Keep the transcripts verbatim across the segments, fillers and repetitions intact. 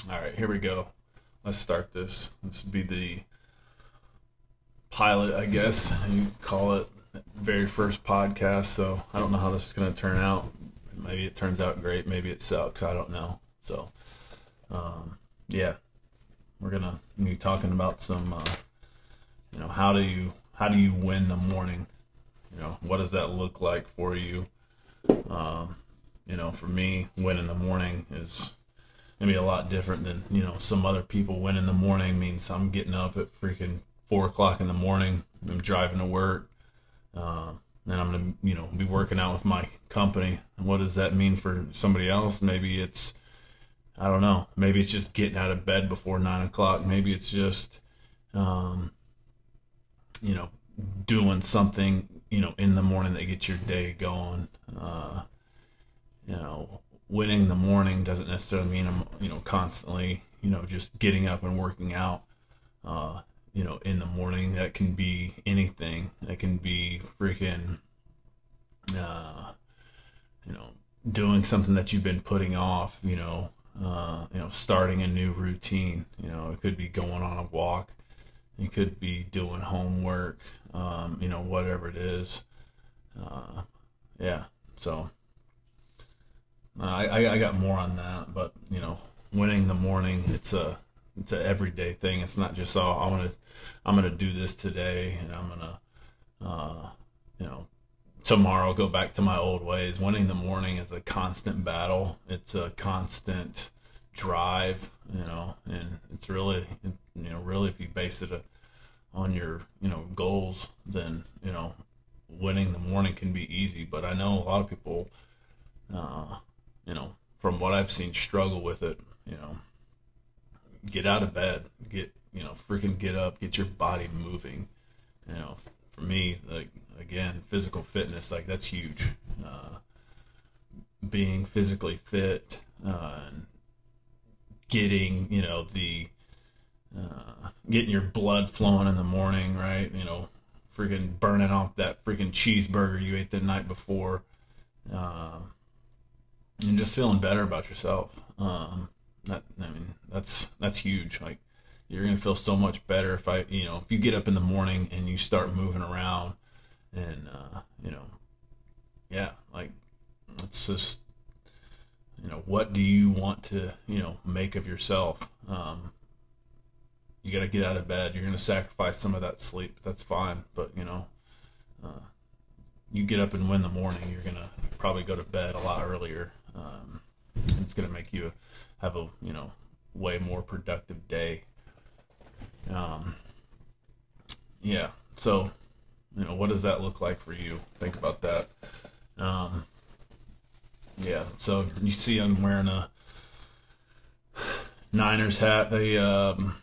All right, here we go. Let's start this. This would be the pilot, I guess you call it, very first podcast. So I don't know how this is going to turn out. Maybe it turns out great. Maybe it sucks. I don't know. So, um, yeah, we're gonna be talking about some, uh, you know, how do you how do you win the morning? You know, what does that look like for you? Um, you know, for me, win in the morning is gonna be a lot different than, you know, some other people. Win in the morning means I'm getting up at freaking four o'clock in the morning. I'm driving to work, uh, and I'm gonna, you know, be working out with my company. And what does that mean for somebody else? Maybe it's, I don't know. Maybe it's just getting out of bed before nine o'clock. Maybe it's just, um, you know, doing something, you know, in the morning that gets your day going. Uh, you know, winning in the morning doesn't necessarily mean I'm, you know, constantly, you know, just getting up and working out, uh, you know, in the morning. That can be anything. That can be freaking, uh, you know, doing something that you've been putting off, you know, uh, you know, starting a new routine. You know, it could be going on a walk. It could be doing homework, um, you know, whatever it is. Uh, yeah. So, uh, I, I got more on that, but, you know, winning the morning, it's a, it's a everyday thing. It's not just, oh, I want to, I'm going to do this today and I'm going to, uh, you know, tomorrow go back to my old ways. Winning the morning is a constant battle. It's a constant drive, you know, and it's really, you know, really if you base it a, on your, you know, goals, then, you know, winning the morning can be easy. But I know a lot of people, uh, you know, from what I've seen, struggle with it. You know, get out of bed, get, you know, freaking get up, get your body moving. You know, for me, like, again, physical fitness, like, that's huge. Uh, being physically fit, uh, and getting, you know, the, uh, getting your blood flowing in the morning, right? You know, freaking burning off that freaking cheeseburger you ate the night before, uh, and just feeling better about yourself. Um, that, I mean, that's, that's huge. Like, you're going to feel so much better if I, you know, if you get up in the morning and you start moving around and, uh, you know, yeah, like, it's just, you know, what do you want to, you know, make of yourself? Um, you got to get out of bed. You're going to sacrifice some of that sleep. That's fine. But, you know, uh, you get up and win the morning, you're going to probably go to bed a lot earlier. Um, and it's going to make you have a, you know, way more productive day. Um, yeah. So, you know, what does that look like for you? Think about that. Um, yeah. So you see I'm wearing a Niners hat. They, um,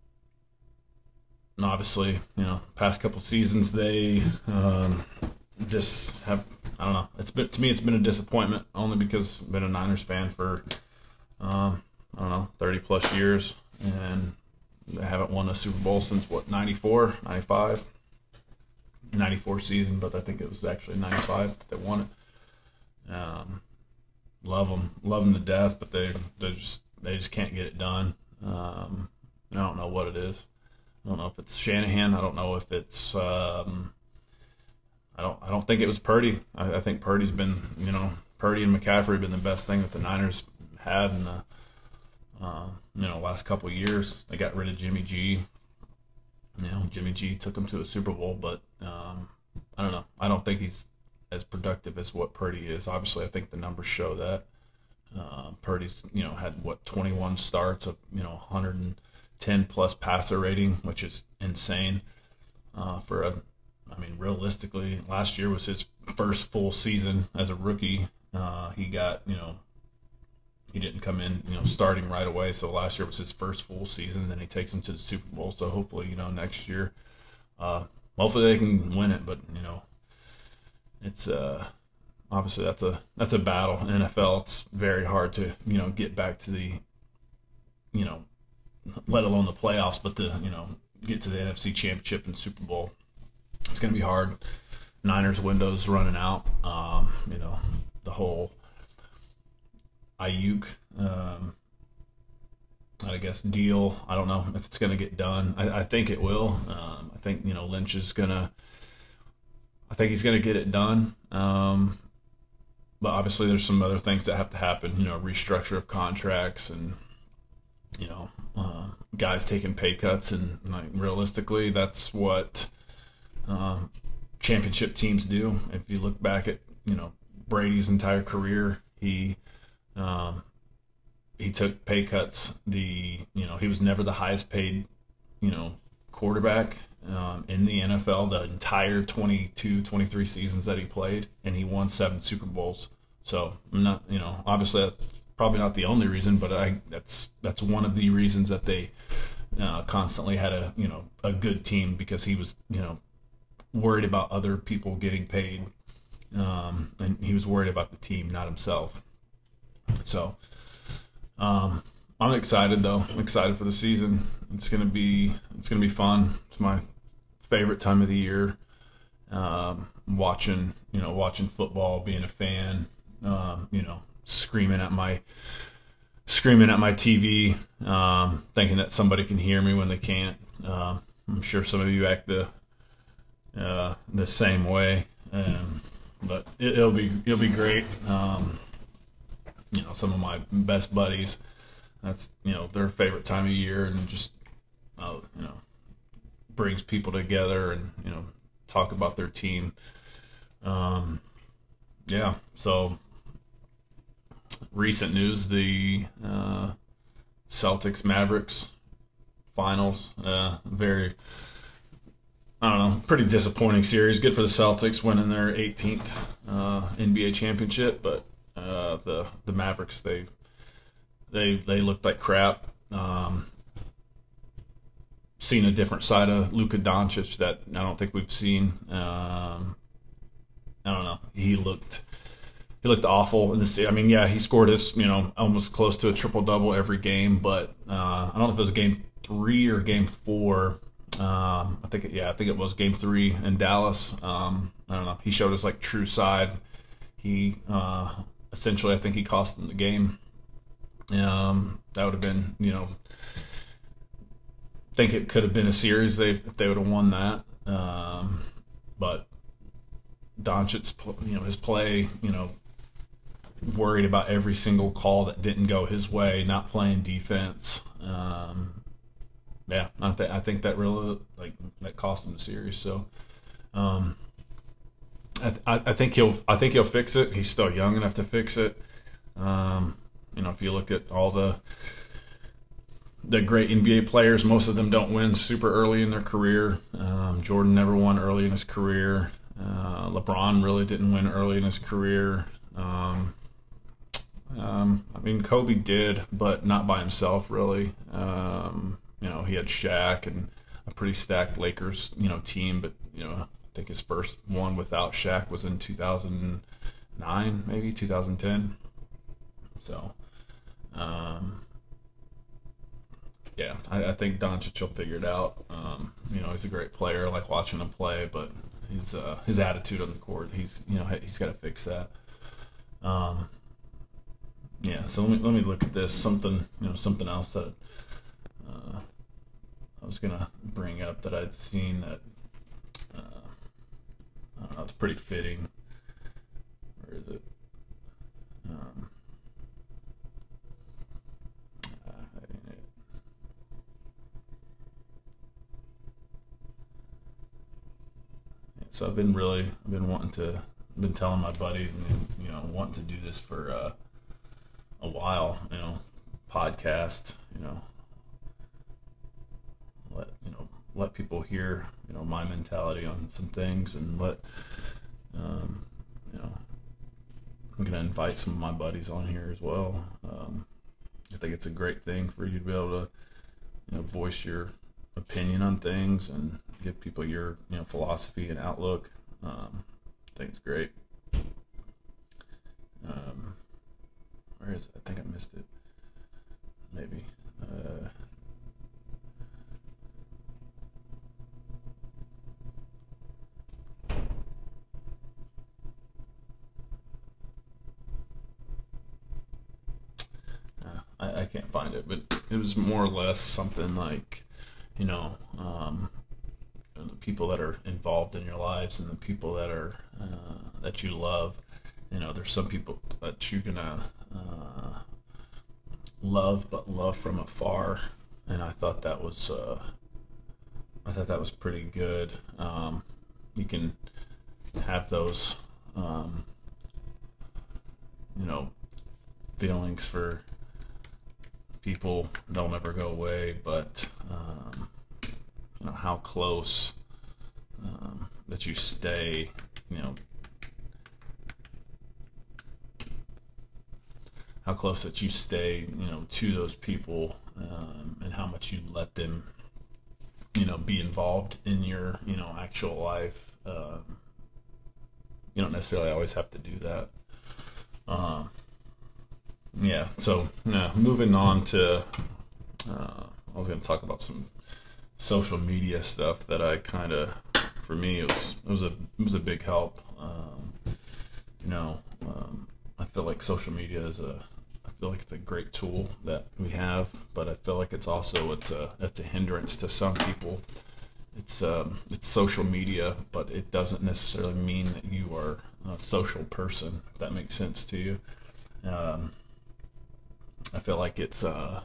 and obviously, you know, past couple seasons, they, um, just have, I don't know. It's been, to me, it's been a disappointment only because I've been a Niners fan for, um, I don't know, thirty plus years, and they haven't won a Super Bowl since what, ninety-four, ninety-five, ninety-four season, but I think it was actually ninety-five that they won it. Um, love them, love them to death, but they, they just, they just can't get it done. Um, I don't know what it is. I don't know if it's Shanahan. I don't know if it's, um, I don't. I don't think it was Purdy. I, I think Purdy's been, you know, Purdy and McCaffrey have been the best thing that the Niners had in the, uh, you know, last couple of years. They got rid of Jimmy G. You know, Jimmy G took them to a Super Bowl, but um, I don't know. I don't think he's as productive as what Purdy is. Obviously, I think the numbers show that. Uh, Purdy's, you know, had what, twenty-one starts of, you know, one hundred ten plus passer rating, which is insane uh, for a. I mean, realistically, last year was his first full season as a rookie. Uh, he got, you know, he didn't come in, you know, starting right away. So last year was his first full season. Then he takes him to the Super Bowl. So hopefully, you know, next year, uh, hopefully they can win it. But, you know, it's uh, obviously that's a that's a battle. In N F L, it's very hard to, you know, get back to the, you know, let alone the playoffs, but the, you know, get to the N F C Championship and Super Bowl. It's going to be hard. Niners window's running out. Um, you know, the whole Ayuk um, I guess, deal. I don't know if it's going to get done. I, I think it will. Um, I think, you know, Lynch is going to, I think he's going to get it done. Um, but obviously there's some other things that have to happen, you know, restructure of contracts and, you know, uh, guys taking pay cuts. And like realistically, that's what um, championship teams do. If you look back at, you know, Brady's entire career, he, um, he took pay cuts. The, you know, he was never the highest paid, you know, quarterback um, in the N F L the entire twenty-two, twenty-three seasons that he played, and he won seven Super Bowls. So I'm not, you know, obviously that's probably not the only reason, but I that's that's one of the reasons that they uh, constantly had a, you know, a good team, because he was, you know, worried about other people getting paid, um, and he was worried about the team, not himself. So. Um, I'm excited though. I'm excited for the season. It's gonna be it's gonna be fun. It's my favorite time of the year. Um, watching you know watching football, being a fan. Um, you know, screaming at my screaming at my T V, um, thinking that somebody can hear me when they can't. Um, I'm sure some of you act the uh, the same way, um, but it, it'll be it'll be great. Um, You know, some of my best buddies, that's, you know, their favorite time of year, and just, uh, you know, brings people together and, you know, talk about their team. Um, yeah, so recent news, the uh, Celtics Mavericks finals, uh, very, I don't know, pretty disappointing series. Good for the Celtics winning their eighteenth uh, N B A championship, but Uh, the the Mavericks, they they they looked like crap. Um, seen a different side of Luka Doncic that I don't think we've seen. Um, I don't know. He looked he looked awful in this. I mean, yeah, he scored his, you know, almost close to a triple double every game, but uh, I don't know if it was game three or game four. Um, I think it, yeah, I think it was game three in Dallas. Um, I don't know. He showed his like true side. He uh, essentially, I think he cost them the game. Um, that would have been, you know, I think it could have been a series they if they would have won that. Um, but Doncic's, you know, his play, you know, worried about every single call that didn't go his way, not playing defense. Um, yeah, I, th- I think that really like that cost him the series. So. Um, I, I think he'll. I think he'll fix it. He's still young enough to fix it. Um, you know, if you look at all the the great N B A players, most of them don't win super early in their career. Um, Jordan never won early in his career. Uh, LeBron really didn't win early in his career. Um, um, I mean, Kobe did, but not by himself, really. Um, you know, he had Shaq and a pretty stacked Lakers, you know, team, but you know. I think his first one without Shaq was in two thousand nine, maybe two thousand ten. So, um, yeah, I, I think Doncic will figure it out. Um, you know, he's a great player. I like watching him play, but his uh, his attitude on the court, he's you know he's got to fix that. Um, yeah, so let me let me look at this. Something you know something else that uh, I was gonna bring up that I'd seen that. Uh, I don't know, it's pretty fitting. Where is it? Um, uh, so I've been really, I've been wanting to, I've been telling my buddy, you know, wanting to do this for uh, a while, you know, podcast, you know, let, you know, let people hear, you know, my mentality on some things, and let, um, you know, I'm going to invite some of my buddies on here as well. Um, I think it's a great thing for you to be able to, you know, voice your opinion on things and give people your, you know, philosophy and outlook. Um, I think it's great. Um, where is it? I think I missed it. Maybe. Uh, I, I can't find it, but it was more or less something like, you know, um, the people that are involved in your lives and the people that are uh, that you love. You know, there's some people that you're gonna uh, love, but love from afar, and I thought that was uh, I thought that was pretty good. Um, you can have those, um, you know, feelings for people, they'll never go away, but um, you know, how close um, that you stay, you know, how close that you stay, you know, to those people, um, and how much you let them, you know, be involved in your, you know, actual life. Um, you don't necessarily always have to do that. Um, yeah, so yeah, moving on to, uh, I was going to talk about some social media stuff that I kind of, for me, it was it was a it was a big help. Um, you know, um, I feel like social media is a I feel like it's a great tool that we have, but I feel like it's also it's a it's a hindrance to some people. It's um, it's social media, but it doesn't necessarily mean that you are a social person, if that makes sense to you. Um, I feel like it's uh,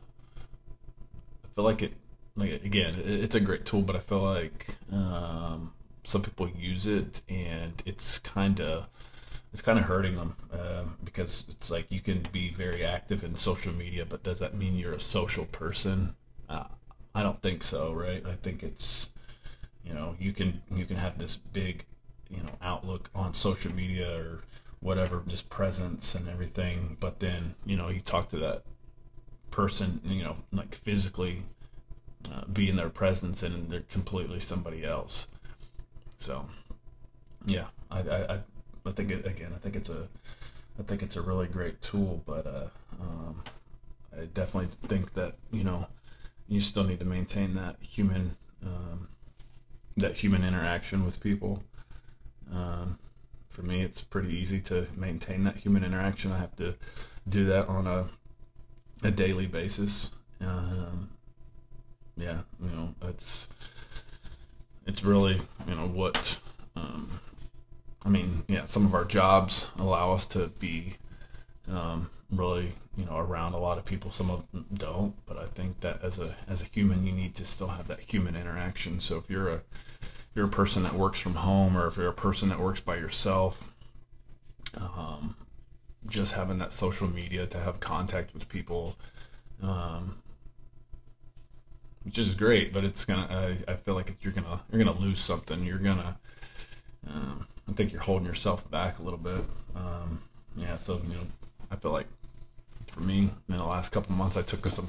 I feel like it like again it, it's a great tool, but I feel like um, some people use it and it's kind of it's kind of hurting them, um, because it's like you can be very active in social media, but does that mean you're a social person? Uh, I don't think so, right? I think it's, you know, you can you can have this big, you know, outlook on social media or whatever, just presence and everything, but then, you know, you talk to that person, you know, like physically uh, be in their presence and they're completely somebody else. So yeah, I I, I think it, again I think it's a I think it's a really great tool, but uh, um, I definitely think that, you know, you still need to maintain that human um, that human interaction with people. Um, for me, it's pretty easy to maintain that human interaction. I have to do that on a a daily basis. Um, yeah, you know, it's it's really, you know, what um, I mean, yeah, some of our jobs allow us to be um, really, you know, around a lot of people. Some of them don't, but I think that as a as a human, you need to still have that human interaction. So if you're a you're a person that works from home, or if you're a person that works by yourself, um, just having that social media to have contact with people, um, which is great, but it's gonna. I, I feel like you're gonna you're gonna lose something. You're gonna. Um, I think you're holding yourself back a little bit. Um, yeah, so you know, I feel like for me, in the last couple of months, I took some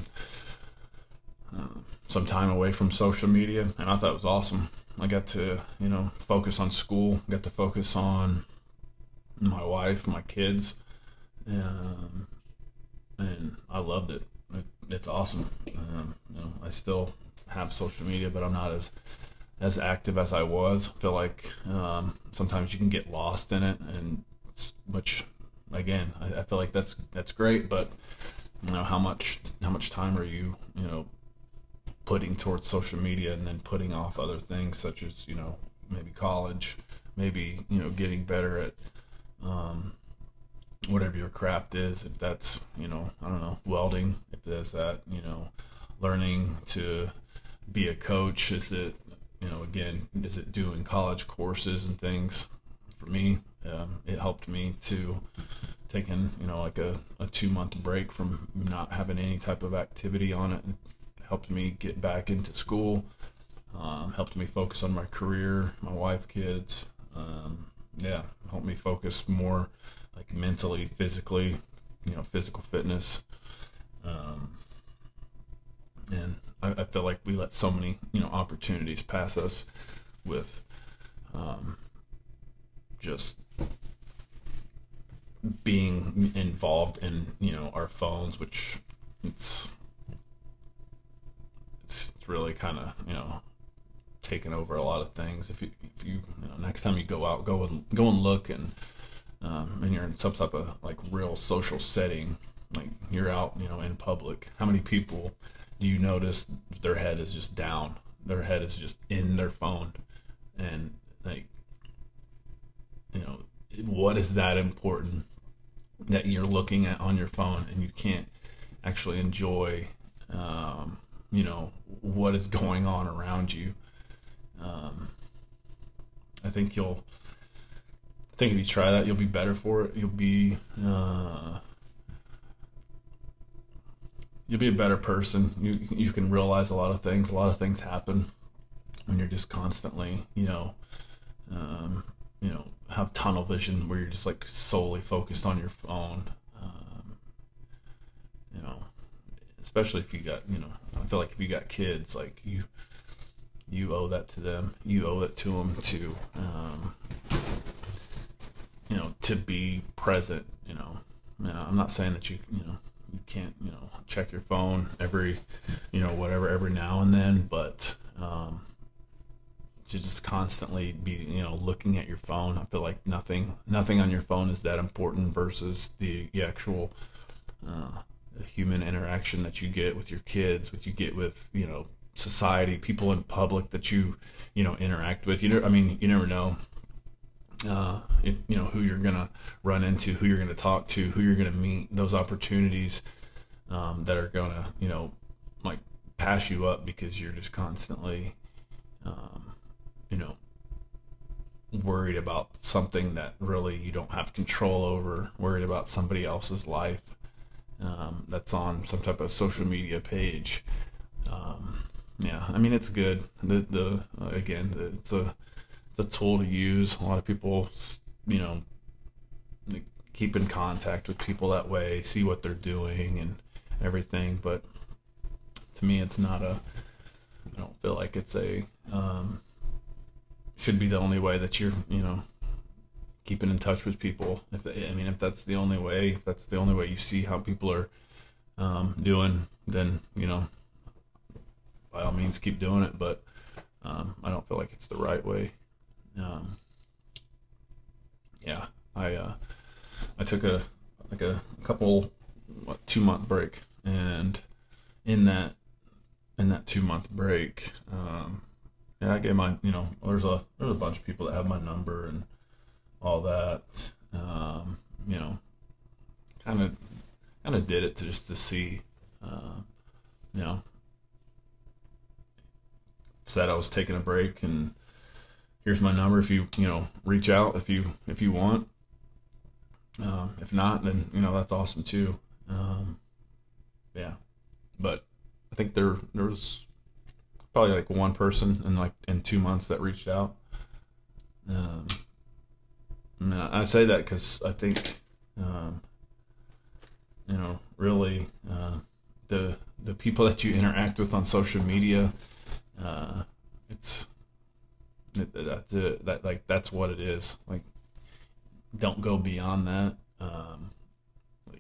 uh, some time away from social media, and I thought it was awesome. I got to, you know, focus on school, got to focus on my wife, my kids, um, and I loved it. it it's awesome. Um, you know, I still have social media, but I'm not as as active as I was. I feel like um, sometimes you can get lost in it, and it's, which again, I, I feel like that's that's great, but you know, how much how much time are you, you know, putting towards social media and then putting off other things such as, you know, maybe college, maybe, you know, getting better at um, whatever your craft is, if that's, you know, I don't know, welding, if there's that, you know, learning to be a coach, is it, you know, again, is it doing college courses and things? For me, um, it helped me to taking, you know, like a, a two month break from not having any type of activity on it. Helped me get back into school, um, helped me focus on my career, my wife, kids. Um, yeah, helped me focus more like mentally, physically, you know, physical fitness. Um, and I, I feel like we let so many, you know, opportunities pass us with um, just being involved in, you know, our phones, which it's it's really kind of, you know, taken over a lot of things. If you, if you, you know, next time you go out, go and go and look, and um, and you're in some type of like real social setting, like you're out, you know, in public. How many people do you notice their head is just down? Their head is just in their phone, and like, you know, what is that important that you're looking at on your phone and you can't actually enjoy, um, you know, what is going on around you? Um, I think you'll, I think if you try that, you'll be better for it. You'll be, uh, you'll be a better person. You you can realize a lot of things. A lot of things happen when you're just constantly, you know, um, you know, have tunnel vision where you're just like solely focused on your phone. Um, you know, especially if you got, you know, I feel like if you got kids, like you, you owe that to them. You owe it to them to, um, you know, to be present. You know, you know, I'm not saying that you, you know, you can't, you know, check your phone every, you know, whatever, every now and then, but, um, to just constantly be, you know, looking at your phone. I feel like nothing, nothing on your phone is that important versus the, the actual, uh, human interaction that you get with your kids, what you get with, you know, society, people in public that you, you know, interact with. You know, I mean, you never know, uh, if, you know, who you're gonna run into, who you're gonna talk to, who you're gonna meet. Those opportunities, um, that are gonna, you know, like pass you up because you're just constantly, um, you know, worried about something that really you don't have control over, worried about somebody else's life, um, that's on some type of social media page. Um, yeah, I mean, it's good. The, the, uh, again, the, it's a, it's a tool to use. A lot of people, you know, keep in contact with people that way, see what they're doing and everything. But to me, it's not a, I don't feel like it's a, um, should be the only way that you're, you know, keeping in touch with people. If they, I mean, if that's the only way, if that's the only way you see how people are, um, doing, then, you know, by all means keep doing it. But, um, I don't feel like it's the right way. Um, yeah, I, uh, I took a, like a couple, what, two month break, and in that, in that two month break, um, yeah, I gave my, you know, there's a, there's a bunch of people that have my number and all that, um, you know, kind of, kind of did it to just to see, uh, you know, said I was taking a break, and here's my number if you, you know, reach out if you, if you want. Um, if not, then, you know, that's awesome too. Um, yeah, but I think there, there was probably like one person in like in two months that reached out. Um, and I say that because I think, um, you know, really, uh, the, the people that you interact with on social media, uh, it's, that, that, that, like, that's what it is. Like, don't go beyond that. Um, like,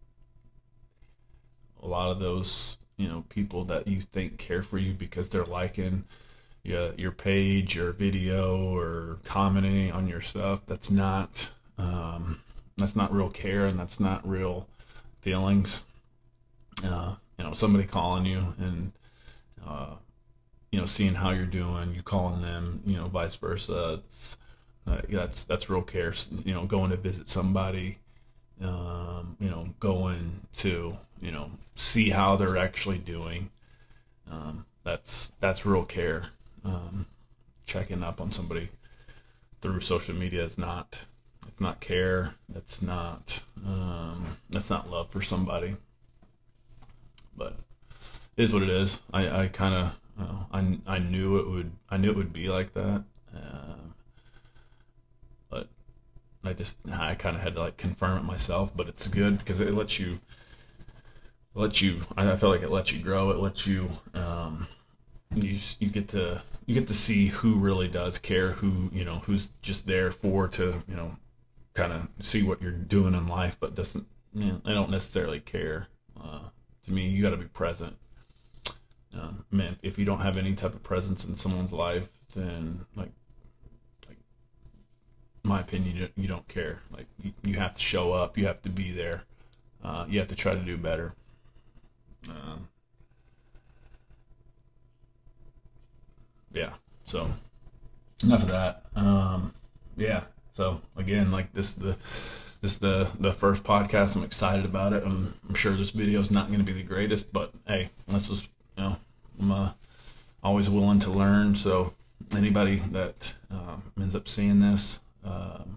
a lot of those, you know, people that you think care for you because they're liking your, your page or video or commenting on your stuff, that's not, um, that's not real care, and that's not real feelings. Uh, you know, somebody calling you and, uh, you know, seeing how you're doing, you calling them, you know, vice versa. It's, uh, that's, that's real care. You know, going to visit somebody, um, you know, going to, you know, see how they're actually doing. Um, that's, that's real care. Um, checking up on somebody through social media is not, it's not care. It's not, um, that's not love for somebody, but it is what it is. I, I kind of, uh, I, I knew it would, I knew it would be like that. Um, but I just, I kind of had to like confirm it myself, but it's good because it lets you, let you, I feel like it lets you grow. It lets you, um, you, you get to, you get to see who really does care, who, you know, who's just there for, to, you know, kind of see what you're doing in life, but doesn't, you know, they don't necessarily care. Uh, to me, you got to be present. Um, man, if you don't have any type of presence in someone's life, then like, like my opinion, you, you don't care. Like you, you have to show up, you have to be there. uh, you have to try to do better. Um, yeah. So enough of that. Um, yeah. So again, like this, the this is the the first podcast. I'm excited about it. I'm, I'm sure this video is not going to be the greatest, but hey, let's just you know, I'm uh, always willing to learn. So anybody that uh, ends up seeing this, um,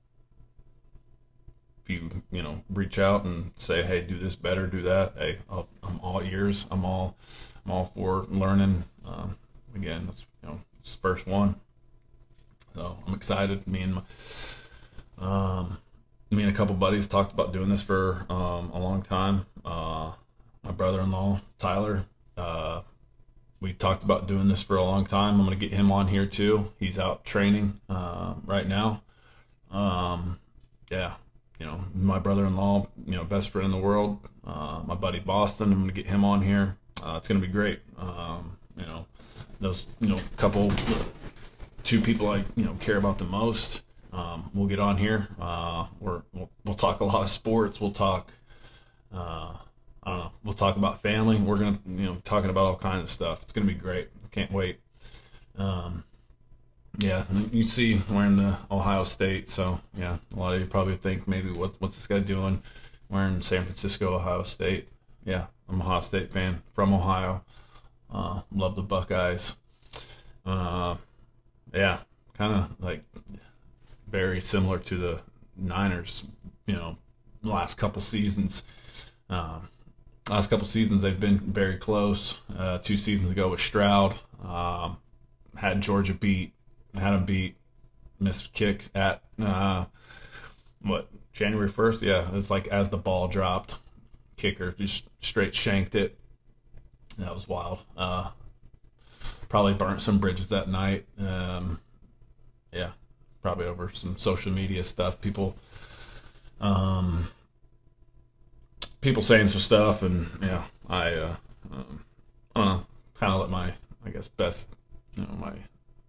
if you you know reach out and say, hey, do this better, do that. Hey, I'll, I'm all ears. I'm all I'm all for learning. Um, again, that's you know it's the first one. So I'm excited. Me and my, um, me and a couple buddies talked about doing this for um, a long time. Uh, my brother-in-law, Tyler, uh, we talked about doing this for a long time. I'm going to get him on here too. He's out training uh, right now. Um, yeah, you know, my brother-in-law, you know, best friend in the world, uh, my buddy Boston, I'm going to get him on here. Uh, it's going to be great. Um, you know, those, you know, couple... two people I you know care about the most. Um, we'll get on here. Uh, we're, we'll we'll talk a lot of sports. We'll talk. Uh, I don't know. We'll talk about family. We're gonna you know talking about all kinds of stuff. It's gonna be great. Can't wait. Um, yeah, you see, wearing the Ohio State. So yeah, a lot of you probably think maybe what what's this guy doing wearing San Francisco Ohio State? Yeah, I'm a Ohio State fan from Ohio. Uh, love the Buckeyes. Uh, Yeah, kind of like very similar to the Niners, you know, last couple seasons. Um, last couple seasons, they've been very close. Uh, two seasons ago with Stroud, um, had Georgia beat, had them beat, missed kick at, uh, what, January first? Yeah, it was like as the ball dropped, kicker just straight shanked it. That was wild. Uh, Probably burnt some bridges that night. Um, yeah, probably over some social media stuff. People, um, people saying some stuff, and yeah, I, uh, um, I don't know, kind of let my, I guess, best, you know, my,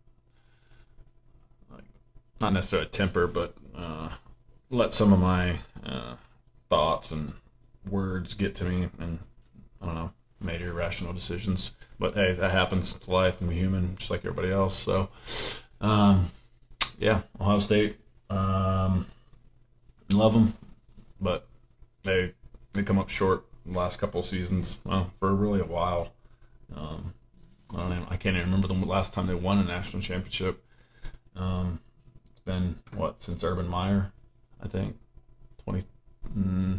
like, not necessarily temper, but uh, let some of my uh, thoughts and words get to me, and I don't know. Made irrational decisions, but hey, that happens. It's life, and we're human, just like everybody else. So, um, yeah, Ohio State, um, love them, but they they come up short the last couple of seasons. Well, for really a while. Um, I don't even, I can't even remember the last time they won a national championship. Um, it's been what since Urban Meyer, I think, twenty. Mm,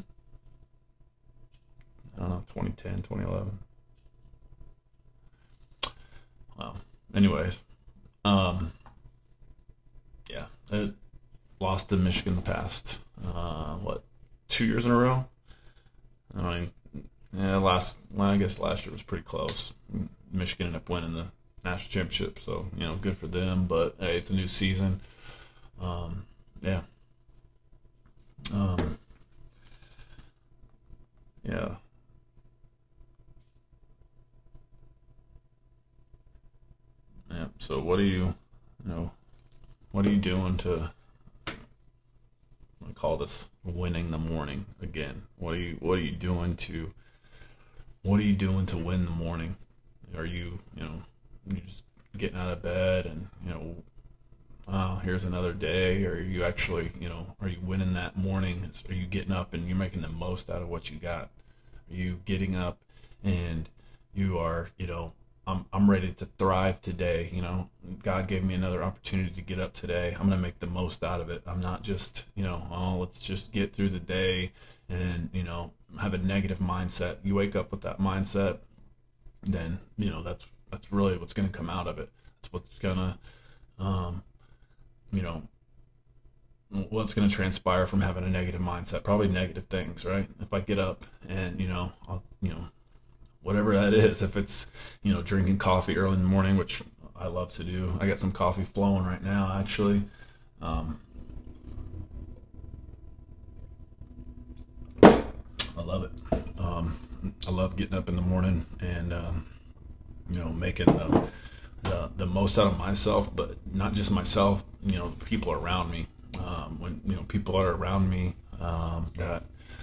I don't know, twenty ten, twenty eleven. Well, anyways, um, yeah, it lost to Michigan the past, uh, what, two years in a row? I mean, yeah, last, well, I guess last year was pretty close. Michigan ended up winning the national championship, so, you know, good for them, but hey, it's a new season. Um, yeah. Um, yeah. Yeah. So what are you, you know, what are you doing to, I call this winning the morning again? What are you, what are you doing to, what are you doing to win the morning? Are you, you know, you just getting out of bed and, you know, oh, here's another day? Or are you actually, you know, are you winning that morning? Are you getting up and you're making the most out of what you got? Are you getting up and you are, you know, I'm I'm ready to thrive today. You know, God gave me another opportunity to get up today. I'm gonna make the most out of it. I'm not just, you know, oh, let's just get through the day and, you know, have a negative mindset. You wake up with that mindset, then, you know, that's that's really what's gonna come out of it. That's what's gonna, um, you know, what's gonna transpire from having a negative mindset. Probably negative things, right? If I get up and, you know, I'll, you know. Whatever that is, if it's, you know, drinking coffee early in the morning, which I love to do. I got some coffee flowing right now, actually. Um, I love it. Um, I love getting up in the morning and, um, you know, making the, the the most out of myself, but not just myself, you know, the people around me. Um, when, you know, people are around me um, that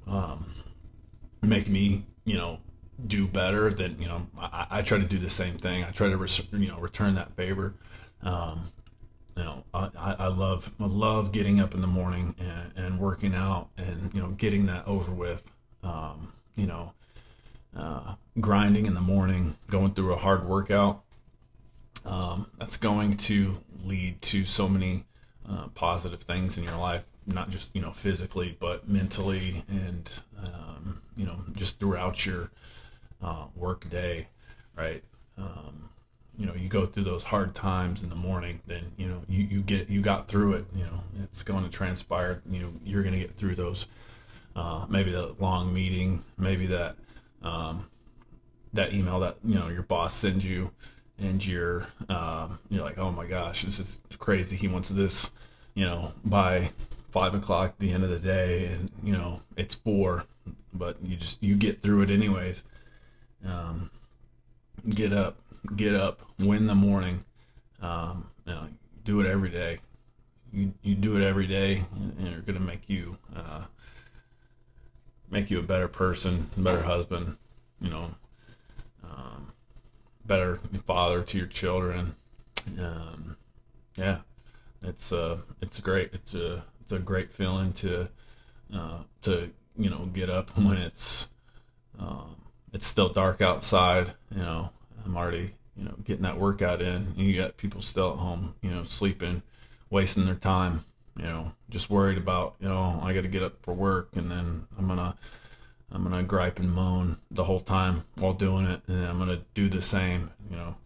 um, make me, you know, do better, then, you know, I, I try to do the same thing. I try to, res- you know, return that favor. Um, you know, I, I love, I love getting up in the morning and, and working out and, you know, getting that over with, um, you know, uh, grinding in the morning, going through a hard workout. Um, that's going to lead to so many uh, positive things in your life, not just, you know, physically, but mentally and, um, you know, just throughout your uh, work day, right? Um, you know, you go through those hard times in the morning, then, you know, you, you get, you got through it, you know, it's going to transpire, you know, you're going to get through those, uh, maybe that long meeting, maybe that, um, that email that, you know, your boss sends you, and you're, um, you're like, oh my gosh, this is crazy. He wants this, you know, by five o'clock at the end of the day, and, you know, it's four, but you just, you get through it anyways. Um, get up, get up, win the morning. Um, you know, do it every day. You, you do it every day, and you're going to make you, uh, make you a better person, a better husband, you know, um, better father to your children. Um, yeah, it's uh it's great. It's a it's a great feeling to uh, to you know get up when it's um, it's still dark outside. You know, I'm already you know getting that workout in. And you got people still at home, you know, sleeping, wasting their time. You know, just worried about you know I got to get up for work, and then I'm gonna. I'm going to gripe and moan the whole time while doing it, and I'm going to do the same, you know.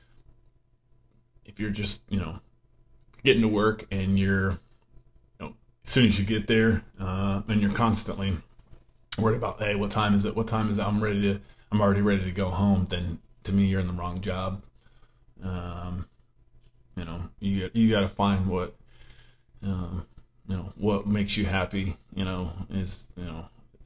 If you're just, you know, getting to work and you're, you know, as soon as you get there, uh, and you're constantly worried about, hey, what time is it? What time is it? I'm ready to, I'm already ready to go home, then to me, you're in the wrong job. Um, you know, you, you got to find what, um, you know, what makes you happy, you know, is, you know,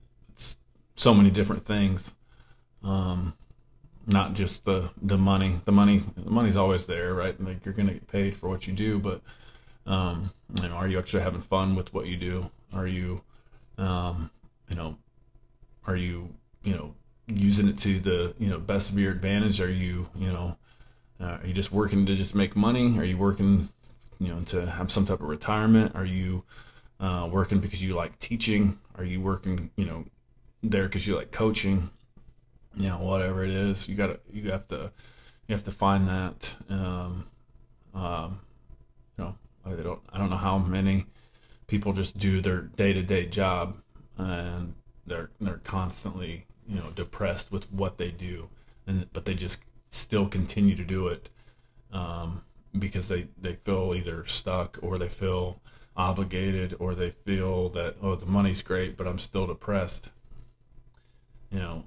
so many different things, um, not just the, the money, the money, the money's always there, right? Like you're going to get paid for what you do, but, um, you know, are you actually having fun with what you do? Are you, um, you know, are you, you know, using it to the, you know, best of your advantage? Are you, you know, uh, are you just working to just make money? Are you working, you know, to have some type of retirement? Are you, uh, working because you like teaching? Are you working, you know, there because you like coaching? You know, whatever it is, you gotta you have to you have to find that. um um you know, I don't I don't know how many people just do their day-to-day job and they're they're constantly, you know, depressed with what they do, and but they just still continue to do it, um because they they feel either stuck, or they feel obligated, or they feel that, oh, the money's great but I'm still depressed. You know,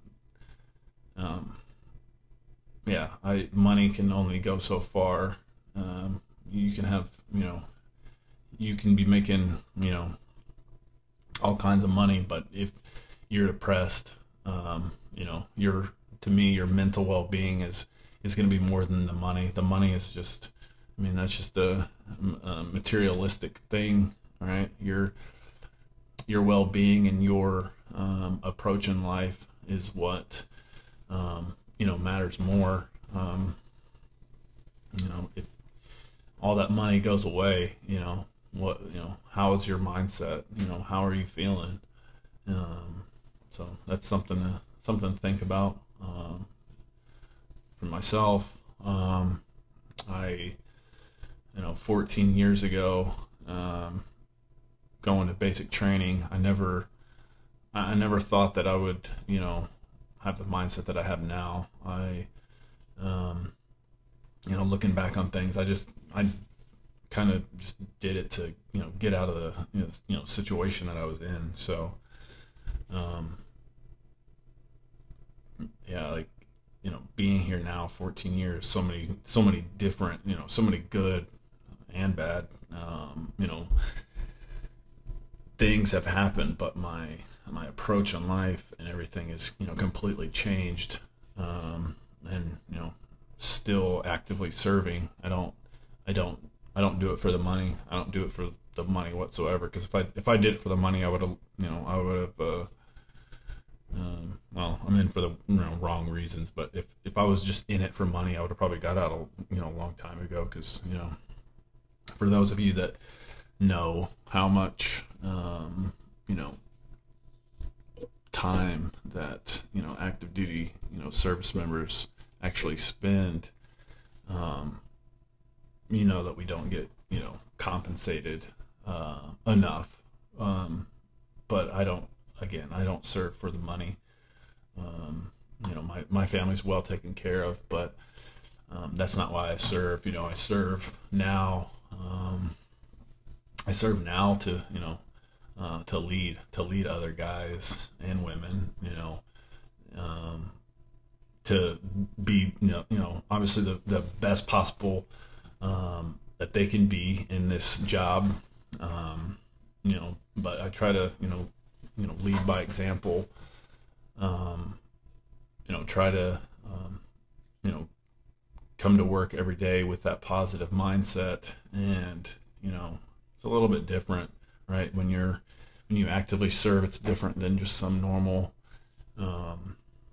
um, yeah, I, money can only go so far. Um, you can have, you know, you can be making, you know, all kinds of money, but if you're depressed, um, you know, your, to me, your mental well-being is, is going to be more than the money. The money is just, I mean, that's just a, a materialistic thing, right? Your, your well-being and your, um, approach in life is what, um, you know, matters more. Um, you know, if all that money goes away, you know, what, you know, how is your mindset? You know, how are you feeling? Um, so that's something to, something to think about. Um, for myself, um, I, you know, fourteen years ago, um, going to basic training, I never, I never thought that I would, you know, have the mindset that I have now. I, um, you know, looking back on things, I just, I kind of just did it to, you know, get out of the, you know, you know, situation that I was in. So, um, yeah, like, you know, being here now, fourteen years, so many, so many different, you know, so many good and bad, um, you know, things have happened, but my, my approach on life and everything is, you know, completely changed. Um, and, you know, still actively serving. I don't, I don't, I don't do it for the money. I don't do it for the money whatsoever. Because if I, if I did it for the money, I would have you know, I would have, uh, um, well, I'm in for the, you know, wrong reasons, but if, if I was just in it for money, I would have probably got out, a, you know, a long time ago. Cause, you know, for those of you that know how much, um, you know, time that, you know, active duty, you know, service members actually spend, um, you know, that we don't get, you know, compensated, uh, enough. Um, but I don't, again, I don't serve for the money. Um, you know, my, my family's well taken care of, but, um, that's not why I serve. You know, I serve now, um, I serve now to, you know, uh, to lead, to lead other guys and women, you know, um, to be, you know, you know, obviously the, the best possible, um, that they can be in this job. Um, you know, but I try to, you know, you know, lead by example, um, you know, try to, um, you know, come to work every day with that positive mindset. And, you know, it's a little bit different, right? When you're, when you actively serve, it's different than just some normal, um,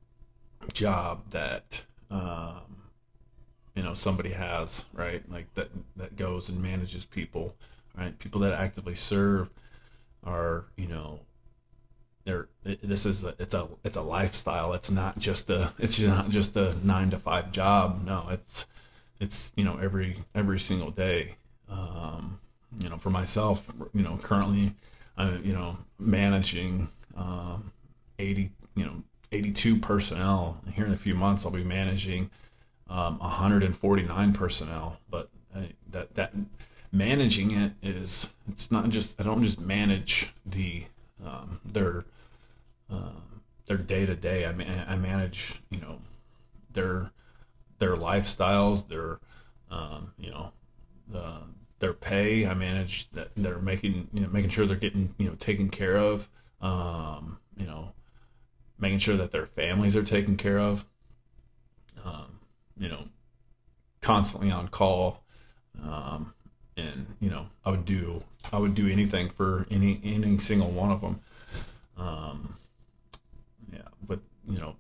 job that, um, you know, somebody has, right? Like that, that goes and manages people, right? People that actively serve are, you know, they're, it, this is a, it's a, it's a lifestyle. It's not just a, it's not just a nine to five job. No, it's, it's, you know, every, every single day. Um, you know, for myself, you know, currently I'm, you know, managing, um, eighty, you know, eighty-two personnel. Here in a few months, I'll be managing, um, one hundred forty-nine personnel, but uh, that, that managing it is, it's not just, I don't just manage the, um, their, um, their day to day. I man, I manage, you know, their, their lifestyles, their, um, you know, uh, their pay. I manage that they're making, you know, making sure they're getting, you know, taken care of, um, you know, making sure that their families are taken care of, um, you know, constantly on call. Um, and, you know, I would do, I would do anything for any, any single one of them. Um, yeah, but, you know,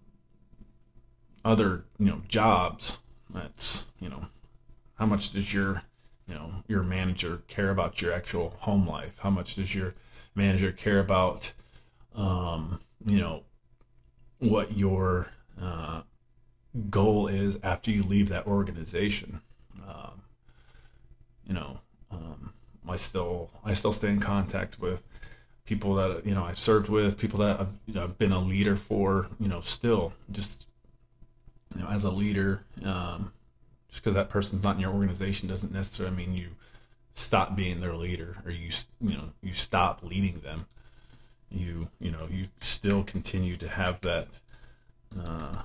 other, you know, jobs, that's, you know, how much does your, you know, your manager care about your actual home life? How much does your manager care about, um, you know, what your, uh, goal is after you leave that organization? Um, you know, um, I still, I still stay in contact with people that, you know, I've served with, people that I've, you know, I've been a leader for, you know, still just, you know, as a leader, um, just because that person's not in your organization doesn't necessarily mean you stop being their leader, or you, you know, you stop leading them. You, you know, you still continue to have that, uh,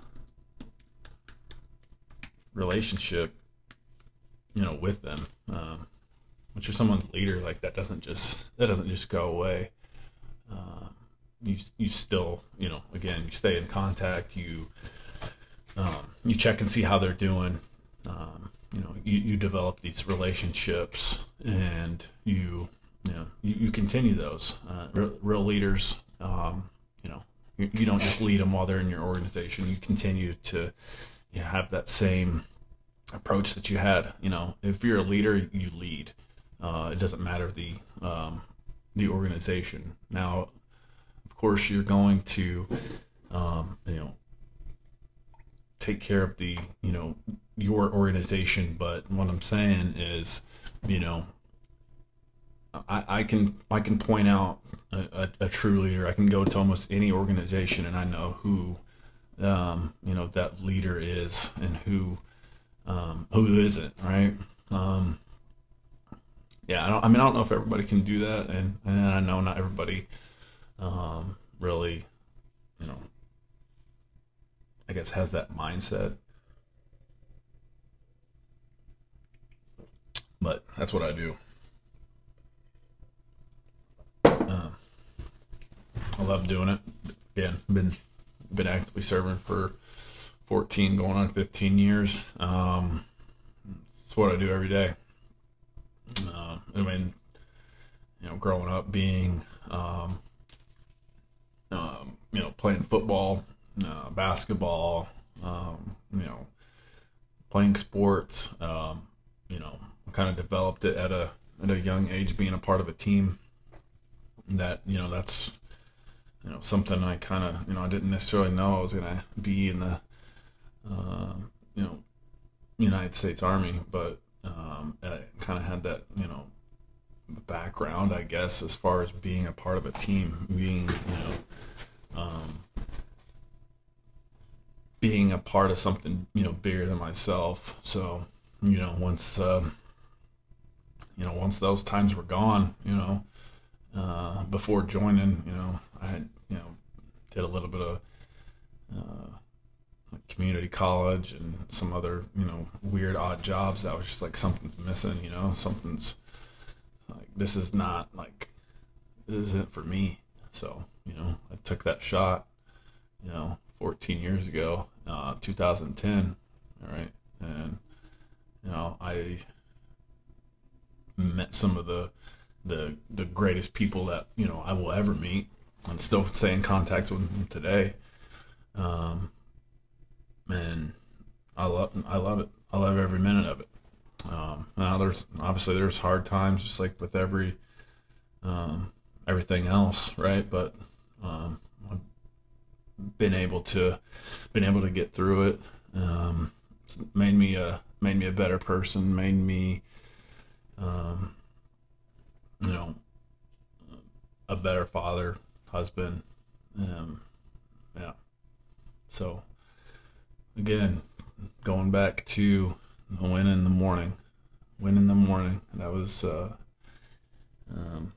relationship, you know, with them. Um, once you're someone's leader, like that doesn't just, that doesn't just go away. Uh, you, you still, you know, again, you stay in contact, you, um, you check and see how they're doing. Um, you know, you, you develop these relationships, and you, you know, you, you continue those. Uh, real, real leaders, um, you know, you, you don't just lead them while they're in your organization. You continue to, you have that same approach that you had. You know, if you're a leader, you lead. Uh, it doesn't matter the, um, the organization. Now, of course, you're going to, um, you know, take care of the, you know, your organization. But what I'm saying is, you know, I, I can, I can point out a, a, a true leader. I can go to almost any organization and I know who, um, you know, that leader is and who, um, who isn't, right? Um, yeah, I don't, I mean, I don't know if everybody can do that. And, and I know not everybody, um, really, you know, I guess has that mindset, but that's what I do. Um, I love doing it. Again, been, been actively serving for fourteen going on fifteen years. Um, it's what I do every day. Uh, I mean, you know, growing up being, um, you know, playing football, uh, basketball, um, you know, playing sports. Um, you know, kind of developed it at a at a young age, being a part of a team. That, you know, that's, you know, something I kind of, you know, I didn't necessarily know I was gonna be in the, uh, you know, United States Army, but um, I kind of had that, you know, background, I guess, as far as being a part of a team, being, you know, um, being a part of something, you know, bigger than myself. So, you know, once, uh, you know, once those times were gone, you know, uh, before joining, you know, I had, you know, did a little bit of uh, community college and some other, you know, weird, odd jobs. That was just like, something's missing, you know, something's like, this is not like, this isn't for me. So, you know, I took that shot, you know, fourteen years ago, uh, two thousand ten. All right. And, you know, I met some of the, the, the greatest people that, you know, I will ever meet, and still stay in contact with them today. Um, and I love, I love it. I love every minute of it. Um, now there's obviously there's hard times, just like with every, um, everything else, right? But, um, I've been able to, been able to get through it. Um, it's made me a, made me a better person, made me, um, you know, a better father, husband. Um, yeah. So again, going back to the win in the morning, win in the morning, that was, uh, um,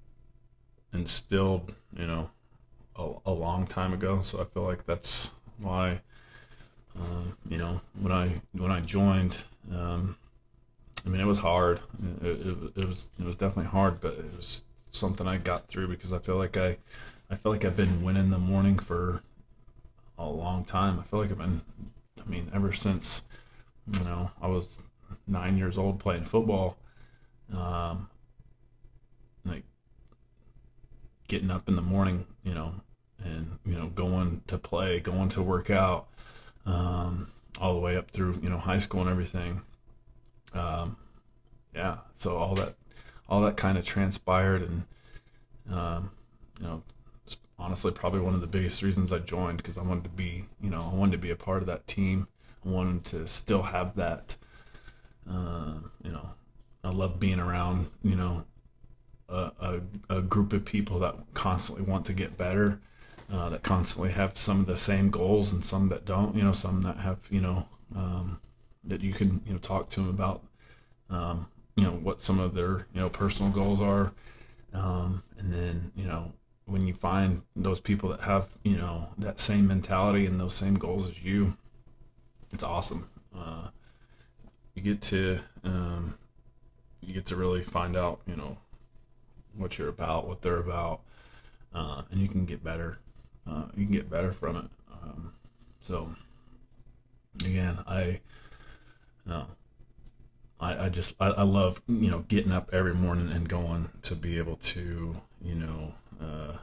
instilled, you know, a, a long time ago. So I feel like that's why, um, you know, when I, when I joined, um, I mean, it was hard. It, it, it was, it was definitely hard, but it was something I got through, because I feel like I, I feel like I've been winning the morning for a long time. I feel like I've been, I mean, ever since, you know, I was nine years old playing football, um, like getting up in the morning, you know, and, you know, going to play, going to work out, um, all the way up through, you know, high school and everything. Um, yeah, so all that, all that kind of transpired, and, um, you know, it's honestly probably one of the biggest reasons I joined, because I wanted to be, you know, I wanted to be a part of that team. I wanted to still have that, uh, you know, I love being around, you know, a, a, a group of people that constantly want to get better, uh, that constantly have some of the same goals, and some that don't, you know, some that have, you know, um, that you can, you know, talk to them about, um, you know, what some of their, you know, personal goals are. Um, and then, you know, when you find those people that have, you know, that same mentality and those same goals as you, it's awesome. Uh, you get to, um, you get to really find out, you know, what you're about, what they're about, uh, and you can get better. Uh, you can get better from it. Um, so again, I, uh, I, I just, I, I love, you know, getting up every morning and going to be able to, you know, uh,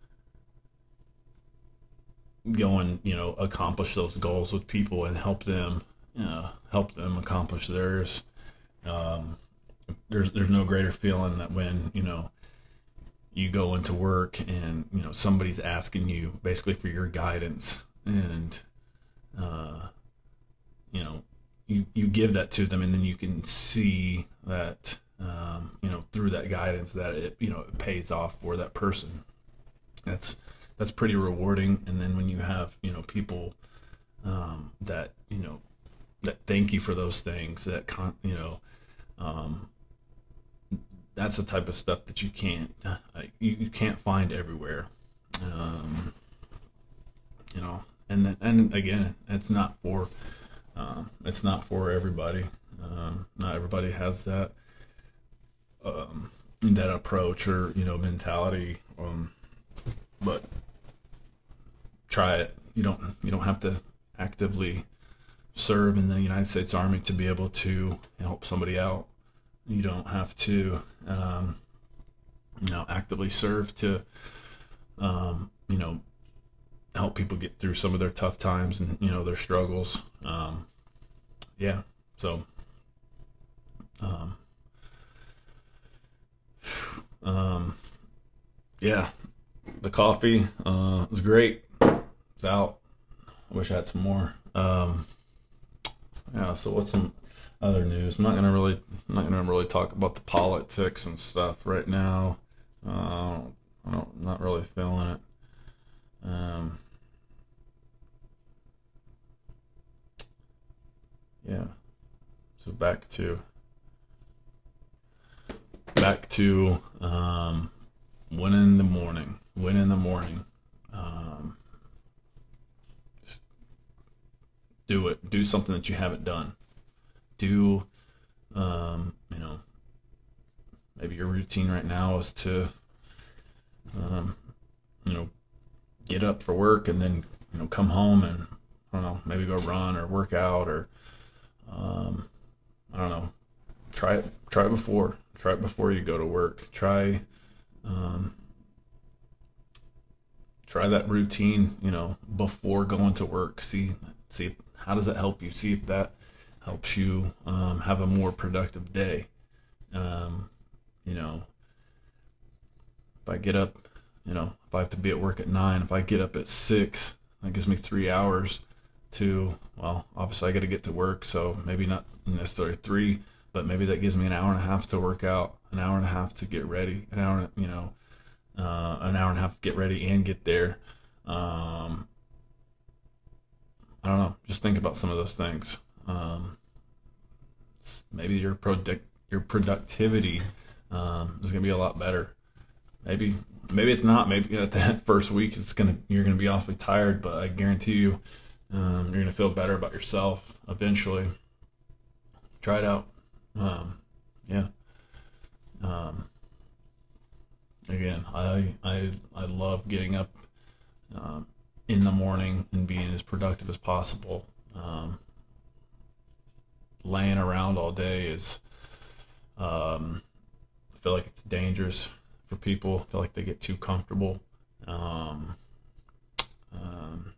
go and, you know, accomplish those goals with people and help them, you know, help them accomplish theirs. Um, there's, there's no greater feeling that when, you know, you go into work and, you know, somebody's asking you basically for your guidance, and, uh, you know, you, you give that to them, and then you can see that, um, you know, through that guidance that it, you know, it pays off for that person. That's, that's pretty rewarding. And then when you have, you know, people, um, that, you know, that thank you for those things, that, con- you know, um, that's the type of stuff that you can't, uh, you, you can't find everywhere. Um, you know, and then, and again, it's not for, um, it's not for everybody. Um, not everybody has that, um, that approach or, you know, mentality. Um, but try it. You don't, you don't have to actively serve in the United States Army to be able to help somebody out. You don't have to, um, you know, actively serve to, um, you know, help people get through some of their tough times and, you know, their struggles. Um, yeah. So, um, um, yeah, the coffee, uh, was great. It's out. I wish I had some more. Um, yeah. So what's some other news? I'm not gonna really, I'm not gonna really talk about the politics and stuff right now. Uh, I don't, I'm not really feeling it. Um, yeah. So back to, back to, um, win in the morning, win in the morning. Um, just do it, do something that you haven't done. Do, um, you know, maybe your routine right now is to, um, you know, get up for work and then, you know, come home and, I don't know, maybe go run or work out or, um, I don't know, try it, try it before, try it before you go to work. Try, um, try that routine, you know, before going to work. See, see, how does that help you? See if that helps you, um, have a more productive day. Um, you know, if I get up, you know, if I have to be at work at nine, if I get up at six, that gives me three hours to, well, obviously I got to get to work. So maybe not necessarily three, but maybe that gives me an hour and a half to work out, an hour and a half to get ready, an hour, you know, uh, an hour and a half to get ready and get there. Um, I don't know. Just think about some of those things. Um, maybe your product, your productivity, um, is going to be a lot better. Maybe, maybe it's not. Maybe at that first week, it's gonna you're gonna be awfully tired. But I guarantee you, um, you're gonna feel better about yourself eventually. Try it out. Um, yeah. Um, again, I I I love getting up um, in the morning and being as productive as possible. Um, laying around all day is, um, I feel like it's dangerous for people. I feel like they get too comfortable. Um, um,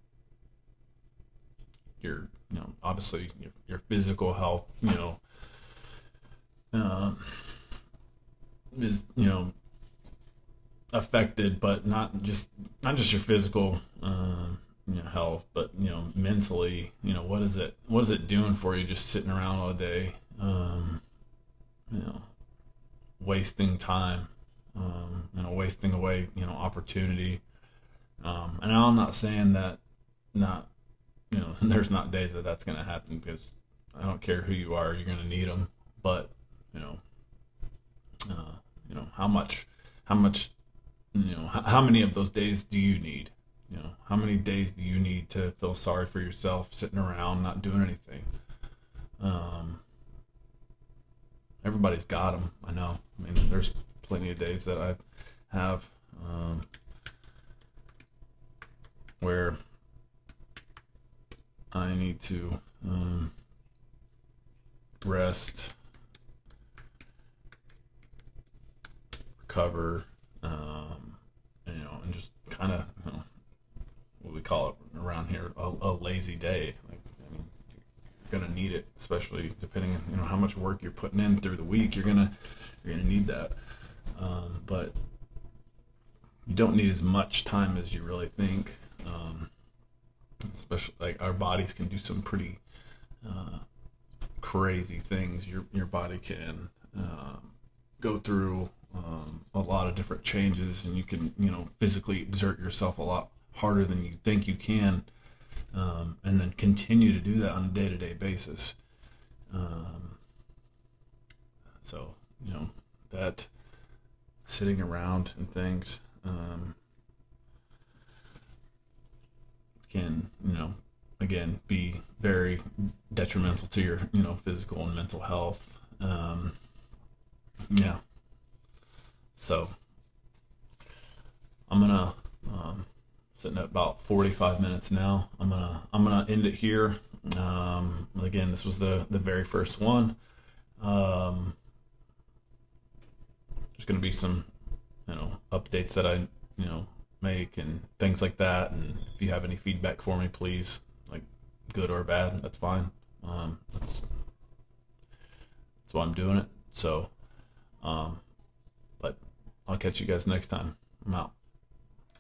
your, you know, obviously your, your physical health, you know, um, is, you know, affected, but not just, not just your physical, um, you know, health, but, you know, mentally, you know, what is it, what is it doing for you just sitting around all day, um, you know, wasting time. Um, you know, wasting away, you know, opportunity. Um, and I'm not saying that not, you know, there's not days that that's going to happen, because I don't care who you are, you're going to need them. But, you know, uh, you know, how much, how much, you know, how, how many of those days do you need? You know, how many days do you need to feel sorry for yourself, sitting around, not doing anything? Um, everybody's got them. I know. I mean, there's plenty of days that I have, um, where I need to, um, rest, recover, um, you know, and just kind of, you know, what we call it around here, a, a lazy day. Like, I mean, you're gonna need it, especially depending on, you know, how much work you're putting in through the week. You're gonna, you're gonna need that. Um, but you don't need as much time as you really think. Um, especially, like, our bodies can do some pretty uh, crazy things. Your your body can um, go through um, a lot of different changes, and you can, you know, physically exert yourself a lot harder than you think you can, um, and then continue to do that on a day-to-day basis. Um, so, you know, that sitting around and things um, can, you know, again, be very detrimental to your, you know, physical and mental health. Um, yeah. So I'm gonna um, sitting at about forty-five minutes now. I'm gonna I'm gonna end it here. Um, again, this was the the very first one. Um, there's gonna be some, you know, updates that I, you know, make and things like that. And if you have any feedback for me, please, like good or bad, that's fine. Um, that's that's why I'm doing it. So, um, but I'll catch you guys next time. I'm out.